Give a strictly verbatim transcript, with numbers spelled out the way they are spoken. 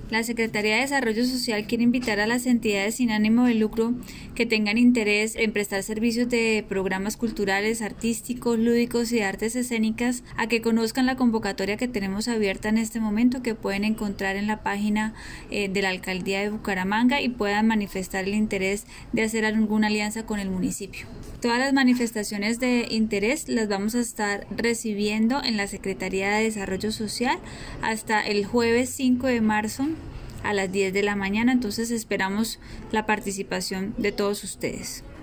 La Secretaría de Desarrollo Social quiere invitar a las entidades sin ánimo de lucro que tengan interés en prestar servicios de programas culturales, artísticos, lúdicos y de artes escénicas a que conozcan la convocatoria que tenemos abierta en este momento, que pueden encontrar en la página eh, de la Alcaldía de Bucaramanga, y puedan manifestar el interés de hacer alguna alianza con el municipio. Todas las manifestaciones de interés las vamos a estar recibiendo en la Secretaría de Desarrollo Social hasta el jueves cinco de marzo a las diez de la mañana, entonces esperamos la participación de todos ustedes.